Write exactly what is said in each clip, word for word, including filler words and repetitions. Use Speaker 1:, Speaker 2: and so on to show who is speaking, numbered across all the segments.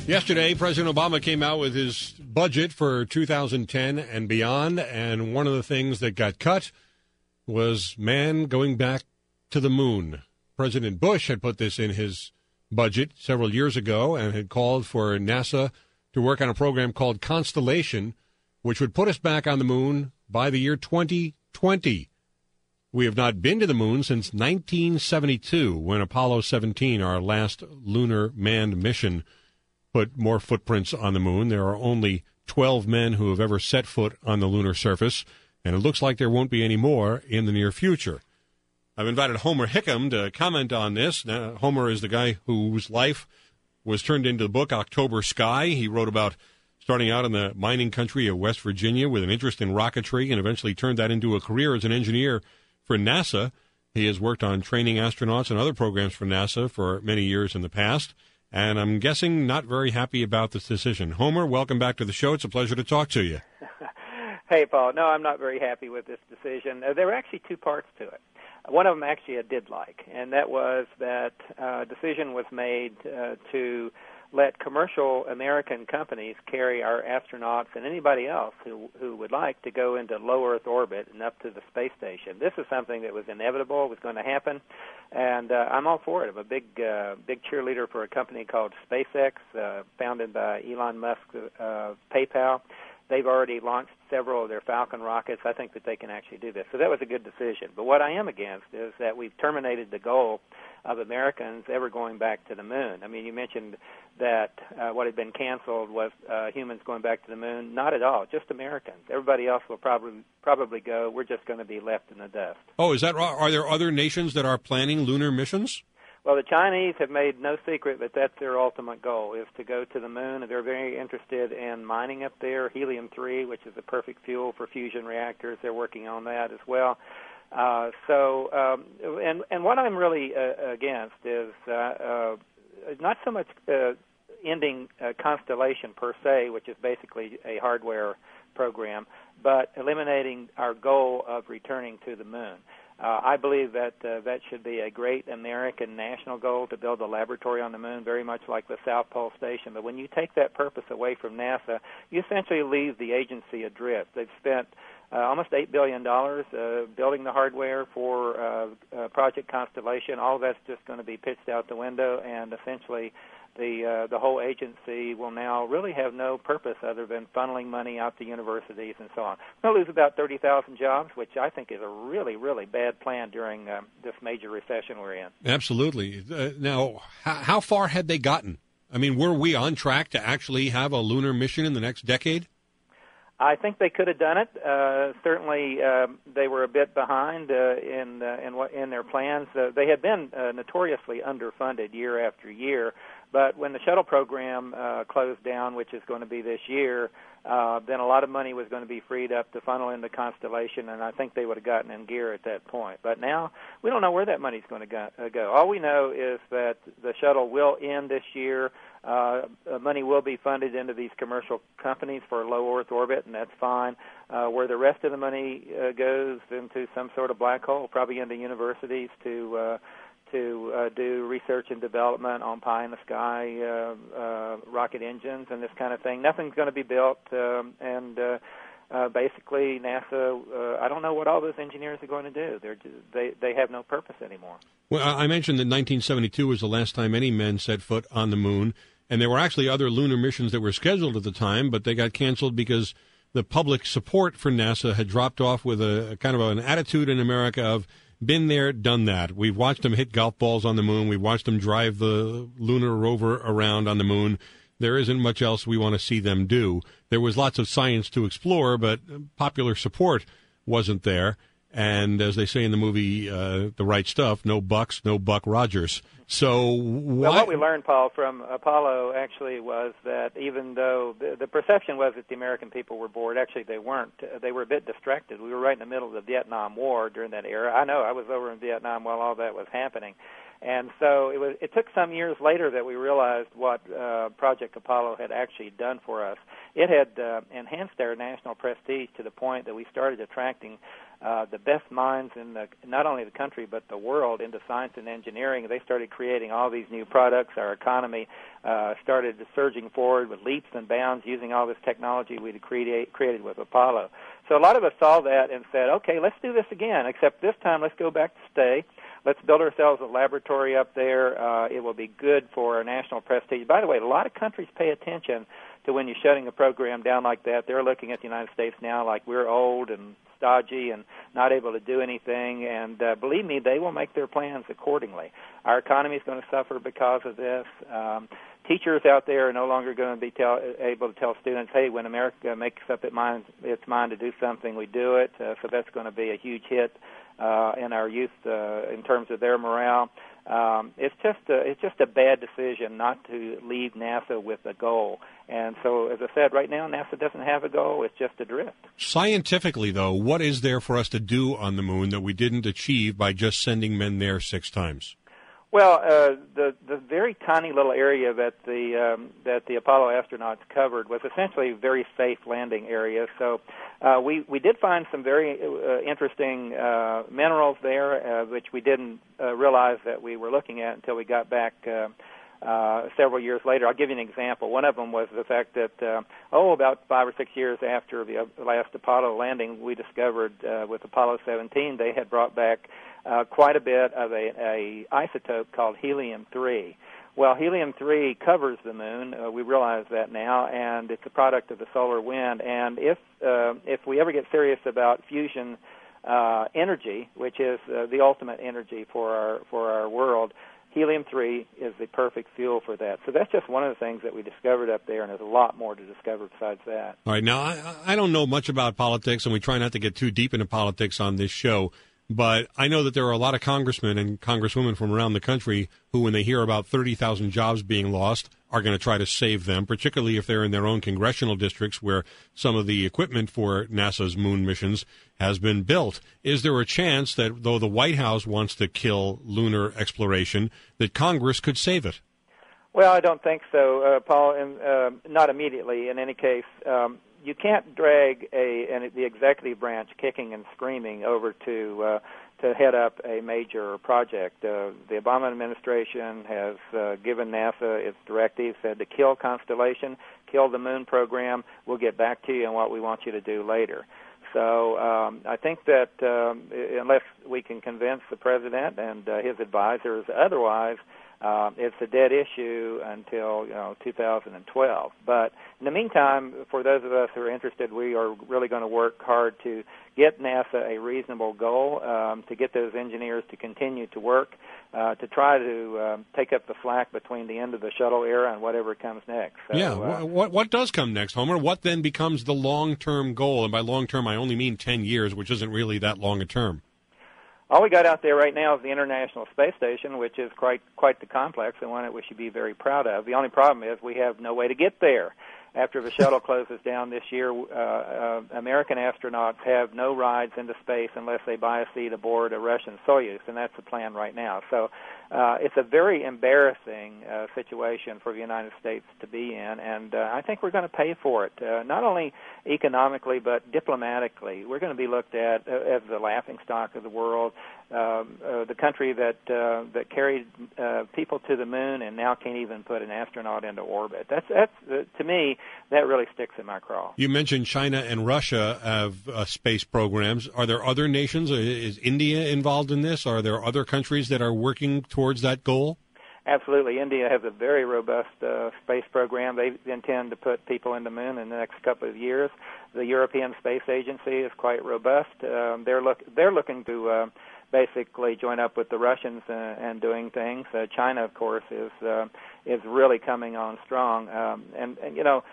Speaker 1: Yesterday, President Obama came out with his budget for two thousand ten and beyond, and one of the things that got cut was man going back to the moon. President Bush had put this in his budget several years ago and had called for NASA to work on a program called Constellation, which would put us back on the moon by the year twenty twenty. We have not been to the moon since nineteen seventy-two, when Apollo seventeen, our last lunar manned mission, put more footprints on the moon. There are only twelve men who have ever set foot on the lunar surface, and it looks like there won't be any more in the near future. I've invited Homer Hickam to comment on this. Now, Homer is the guy whose life was turned into the book October Sky. He wrote about starting out in the mining country of West Virginia with an interest in rocketry and eventually turned that into a career as an engineer for NASA. He has worked on training astronauts and other programs for NASA for many years in the past, and I'm guessing not very happy about this decision. Homer, welcome back to the show. It's a pleasure to talk to you.
Speaker 2: Hey, Paul. No, I'm not very happy with this decision. Uh, there were actually two parts to it. One of them actually I did like, and that was that a uh, decision was made uh, to let commercial American companies carry our astronauts and anybody else who who would like to go into low Earth orbit and up to the space station. This is something that was inevitable, was going to happen, and uh, I'm all for it. I'm a big uh, big cheerleader for a company called SpaceX, uh, founded by Elon Musk, uh, PayPal. They've already launched several of their Falcon rockets. I think that they can actually do this. So that was a good decision. But what I am against is that we've terminated the goal of Americans ever going back to the moon. I mean, you mentioned that uh, what had been canceled was uh, humans going back to the moon. Not at all, just Americans. Everybody else will probably probably go. We're just going to be left in the dust.
Speaker 1: Oh, is that right? Are there other nations that are planning lunar missions?
Speaker 2: Well, the Chinese have made no secret that that's their ultimate goal, is to go to the moon. They're very interested in mining up there, helium three, which is the perfect fuel for fusion reactors. They're working on that as well. Uh, so, um, and, and what I'm really uh, against is uh, uh, not so much uh, ending uh, Constellation per se, which is basically a hardware program, but eliminating our goal of returning to the moon. Uh, I believe that uh, that should be a great American national goal to build a laboratory on the moon, very much like the South Pole Station. But when you take that purpose away from NASA, you essentially leave the agency adrift. They've spent uh, almost eight billion dollars uh, building the hardware for uh, uh, Project Constellation. All of that's just going to be pitched out the window, and essentially the uh, the whole agency will now really have no purpose other than funneling money out to universities and so on. We'll lose about thirty thousand jobs, which I think is a really, really bad plan during uh, this major recession we're in.
Speaker 1: Absolutely. Uh, now, how, how far had they gotten? I mean, were we on track to actually have a lunar mission in the next decade?
Speaker 2: I think they could have done it. Uh, certainly, uh, they were a bit behind uh, in uh, in what in their plans. Uh, they had been uh, notoriously underfunded year after year. But when the shuttle program uh, closed down, which is going to be this year, uh, then a lot of money was going to be freed up to funnel into Constellation, and I think they would have gotten in gear at that point. But now we don't know where that money's going to go. Uh, go. All we know is that the shuttle will end this year. Uh, money will be funded into these commercial companies for low Earth orbit, and that's fine. Uh, where the rest of the money uh, goes into some sort of black hole, probably into universities to uh, to uh, do research and development on pie-in-the-sky uh, uh, rocket engines and this kind of thing. Nothing's going to be built, um, and uh, uh, basically NASA, uh, I don't know what all those engineers are going to do. They're, they they have no purpose anymore.
Speaker 1: Well, I mentioned that nineteen seventy-two was the last time any men set foot on the moon, and there were actually other lunar missions that were scheduled at the time, but they got canceled because the public support for NASA had dropped off with a, a kind of an attitude in America of, been there, done that. We've watched them hit golf balls on the moon. We've watched them drive the lunar rover around on the moon. There isn't much else we want to see them do. There was lots of science to explore, but popular support wasn't there. And as they say in the movie uh, The Right Stuff, no Bucks, no Buck Rogers. So
Speaker 2: what... Well, what we learned, Paul, from Apollo actually was that even though the, the perception was that the American people were bored, actually they weren't. They were a bit distracted. We were right in the middle of the Vietnam War during that era. I know I was over in Vietnam while all that was happening. And so it was. It took some years later that we realized what uh, Project Apollo had actually done for us. It had uh, enhanced our national prestige to the point that we started attracting uh, the best minds in the, not only the country but the world into science and engineering. They started creating all these new products. Our economy uh, started surging forward with leaps and bounds using all this technology we had create, created with Apollo. So a lot of us saw that and said, okay, let's do this again, except this time let's go back to stay. Let's build ourselves a laboratory up there. Uh, it will be good for our national prestige. By the way, a lot of countries pay attention to when you're shutting a program down like that. They're looking at the United States now like we're old and stodgy and not able to do anything. And uh, believe me, they will make their plans accordingly. Our economy is going to suffer because of this. Um, teachers out there are no longer going to be tell, able to tell students, hey, when America makes up its mind, its mind to do something, we do it. Uh, so that's going to be a huge hit uh, in our youth uh, in terms of their morale. Um, it's just a, it's just a bad decision not to leave NASA with a goal. And so, as I said, right now NASA doesn't have a goal. It's just a drift.
Speaker 1: Scientifically, though, what is there for us to do on the moon that we didn't achieve by just sending men there six times?
Speaker 2: Well, uh, the the very tiny little area that the um, that the Apollo astronauts covered was essentially a very safe landing area. So uh, we we did find some very uh, interesting uh, minerals there, uh, which we didn't uh, realize that we were looking at until we got back uh, uh, several years later. I'll give you an example. One of them was the fact that uh, oh, about five or six years after the last Apollo landing, we discovered uh, with Apollo seventeen they had brought back Uh, quite a bit of a, a isotope called helium three. Well, helium three covers the moon. Uh, we realize that now, and it's a product of the solar wind. And if uh, if we ever get serious about fusion uh, energy, which is uh, the ultimate energy for our for our world, helium three is the perfect fuel for that. So that's just one of the things that we discovered up there, and there's a lot more to discover besides that.
Speaker 1: All right. Now, I, I don't know much about politics, and we try not to get too deep into politics on this show. But I know that there are a lot of congressmen and congresswomen from around the country who, when they hear about thirty thousand jobs being lost, are going to try to save them, particularly if they're in their own congressional districts where some of the equipment for NASA's moon missions has been built. Is there a chance that, though the White House wants to kill lunar exploration, that Congress could save it?
Speaker 2: Well, I don't think so, uh, Paul, and uh, not immediately. In any case, um, you can't drag a an, the executive branch kicking and screaming over to uh, to head up a major project. Uh, the Obama administration has uh, given NASA its directive, said to kill Constellation, kill the moon program. We'll get back to you on what we want you to do later. So um, I think that um, unless we can convince the president and uh, his advisors otherwise, Uh, it's a dead issue until you know two thousand twelve. But in the meantime, for those of us who are interested, we are really going to work hard to get NASA a reasonable goal, um, to get those engineers to continue to work, uh, to try to um, take up the slack between the end of the shuttle era and whatever comes next. So,
Speaker 1: yeah, uh, what what does come next, Homer? What then becomes the long-term goal? And by long-term, I only mean ten years, which isn't really that long a term.
Speaker 2: All we got out there right now is the International Space Station, which is quite quite the complex and one that we should be very proud of. The only problem is we have no way to get there. After the shuttle closes down this year, uh, uh, American astronauts have no rides into space unless they buy a seat aboard a Russian Soyuz, and that's the plan right now. So uh, it's a very embarrassing uh, situation for the United States to be in, and uh, I think we're going to pay for it, uh, not only economically but diplomatically. We're going to be looked at uh, as the laughingstock of the world, um, uh, the country that uh, that carried uh, people to the moon and now can't even put an astronaut into orbit. That's that's uh, to me. That really sticks in my craw.
Speaker 1: You mentioned China and Russia have uh, space programs. Are there other nations? Is India involved in this? Are there other countries that are working towards that goal?
Speaker 2: Absolutely. India has a very robust uh, space program. They intend to put people in the moon in the next couple of years. The European Space Agency is quite robust. Um, they're look they're looking to uh, basically join up with the Russians uh, and doing things. Uh, China, of course, is uh, is really coming on strong. Um, and, and you know,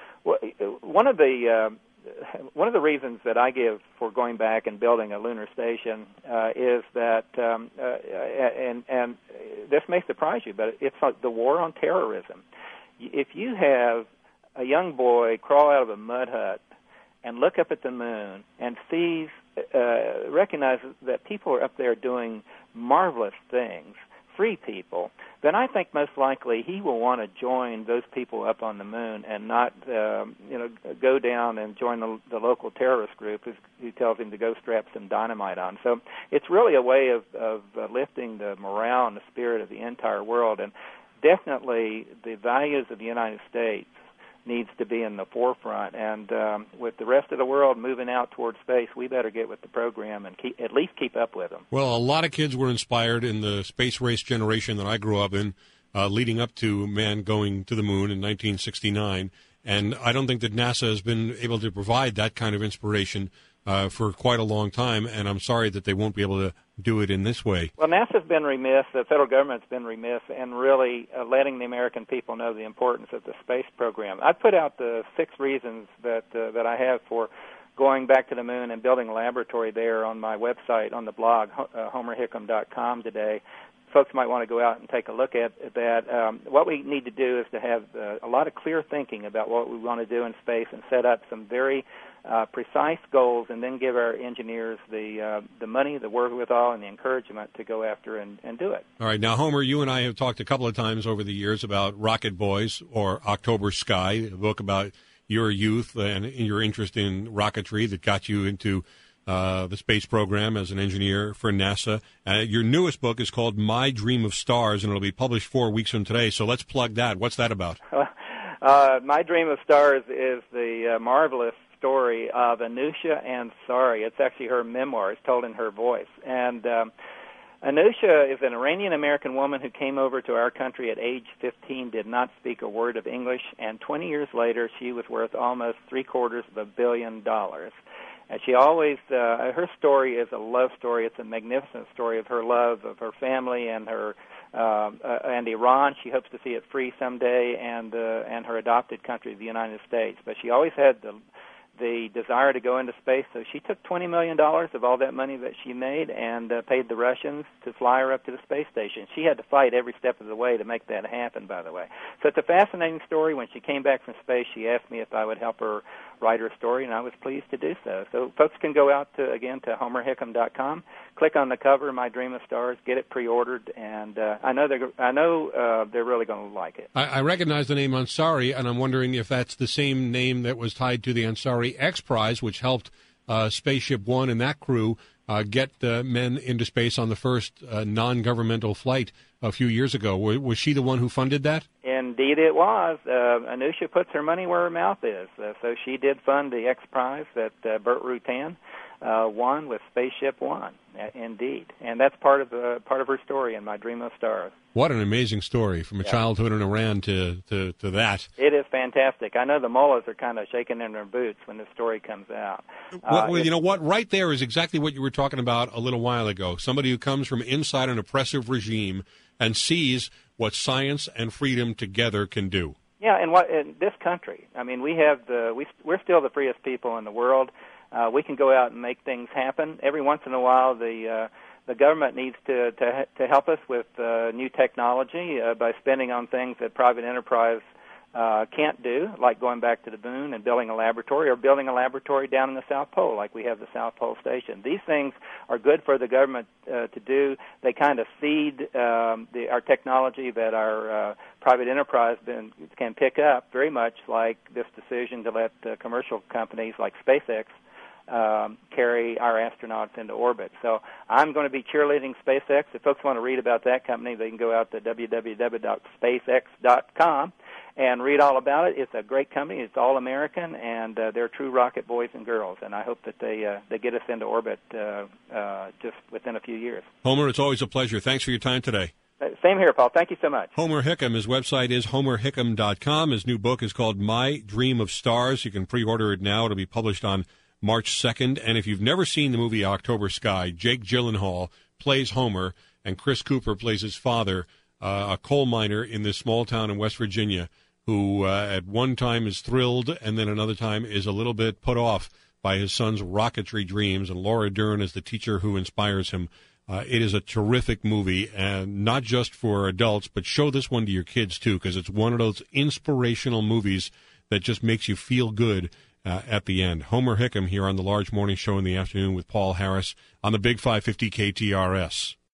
Speaker 2: one of the uh, one of the reasons that I give for going back and building a lunar station uh, is that, um, uh, and and this may surprise you, but it's like the war on terrorism. If you have a young boy crawl out of a mud hut and look up at the moon and sees, uh, recognizes that people are up there doing marvelous things, free people, then I think most likely he will want to join those people up on the moon and not, um, you know, go down and join the, the local terrorist group who's, who tells him to go strap some dynamite on. So it's really a way of, of uh, lifting the morale and the spirit of the entire world. And definitely the values of the United States needs to be in the forefront. And um, with the rest of the world moving out towards space, we better get with the program and keep, at least keep up with them.
Speaker 1: Well, a lot of kids were inspired in the space race generation that I grew up in, uh, leading up to man going to the moon in nineteen sixty-nine. And I don't think that NASA has been able to provide that kind of inspiration uh, for quite a long time, and I'm sorry that they won't be able to do it in this way.
Speaker 2: Well, NASA's been remiss, the federal government's been remiss in really uh, letting the American people know the importance of the space program. I put out the six reasons that uh, that I have for going back to the moon and building a laboratory there on my website, on the blog, uh, homer hickam dot com today. Folks might want to go out and take a look at that. Um, what we need to do is to have uh, a lot of clear thinking about what we want to do in space and set up some very uh, precise goals, and then give our engineers the uh, the money, the wherewithal, and the encouragement to go after and, and do it.
Speaker 1: All right. Now, Homer, you and I have talked a couple of times over the years about Rocket Boys or October Sky, a book about your youth and your interest in rocketry that got you into Uh, the space program as an engineer for NASA. Uh, your newest book is called My Dream of Stars, and it'll be published four weeks from today. So let's plug that. What's that about?
Speaker 2: Uh, My Dream of Stars is the uh, marvelous story of Anousheh Ansari. It's actually her memoir. It's told in her voice. And um, Anousheh is an Iranian-American woman who came over to our country at age fifteen, did not speak a word of English, and twenty years later she was worth almost three-quarters of a billion dollars. And she always, uh, her story is a love story. It's a magnificent story of her love of her family and her uh, uh, and Iran. She hopes to see it free someday, and uh, and her adopted country, the United States. But she always had the the desire to go into space, so she took twenty million dollars of all that money that she made and uh, paid the Russians to fly her up to the space station. She had to fight every step of the way to make that happen, by the way. So it's a fascinating story. When she came back from space, she asked me if I would help her write her story, and I was pleased to do so. So folks can go out, to again, to homer hickam dot com, click on the cover, My Dream of Stars, get it pre-ordered, and uh, I know they're, I know, uh, they're really going to like it.
Speaker 1: I, I recognize the name Ansari, and I'm wondering if that's the same name that was tied to the Ansari X Prize, which helped uh, Spaceship One and that crew uh, get uh, men into space on the first uh, non-governmental flight a few years ago. Was, was she the one who funded that?
Speaker 2: Indeed it was. Uh, Anousheh puts her money where her mouth is. Uh, so she did fund the X Prize that uh, Burt Rutan uh, won with Spaceship One. Uh, indeed. And that's part of uh, part of her story in My Dream of Stars.
Speaker 1: What an amazing story, from a yeah. childhood in Iran to, to, to that.
Speaker 2: It is fantastic. I know the mullahs are kind of shaking in their boots when this story comes out.
Speaker 1: Well, uh, well you know what? Right there is exactly what you were talking about a little while ago. Somebody who comes from inside an oppressive regime and sees what science and freedom together can do.
Speaker 2: Yeah, and what in this country, I mean, we have the we we're still the freest people in the world. Uh, we can go out and make things happen. Every once in a while, the uh, the government needs to to to help us with uh, new technology uh, by spending on things that private enterprise uh, can't do, like going back to the moon and building a laboratory, or building a laboratory down in the South Pole, like we have the South Pole Station. These things are good for the government uh, to do. They kind of feed um, the, our technology that our uh, private enterprise been, can pick up, very much like this decision to let uh, commercial companies like SpaceX Um, carry our astronauts into orbit. So I'm going to be cheerleading SpaceX. If folks want to read about that company, they can go out to w w w dot space x dot com and read all about it. It's a great company. It's all American, and uh, they're true rocket boys and girls. And I hope that they uh, they get us into orbit uh, uh, just within a few years.
Speaker 1: Homer, it's always a pleasure. Thanks for your time today.
Speaker 2: Same here, Paul. Thank you so much.
Speaker 1: Homer Hickam, his website is homer hickam dot com. His new book is called My Dream of Stars. You can pre-order it now. It'll be published on March second, and if you've never seen the movie October Sky, Jake Gyllenhaal plays Homer, and Chris Cooper plays his father, uh, a coal miner in this small town in West Virginia, who uh, at one time is thrilled and then another time is a little bit put off by his son's rocketry dreams, and Laura Dern is the teacher who inspires him. Uh, it is a terrific movie, and not just for adults, but show this one to your kids, too, because it's one of those inspirational movies that just makes you feel good Uh, at the end. Homer Hickam here on the Large Morning Show in the afternoon with Paul Harris on the Big five fifty K T R S.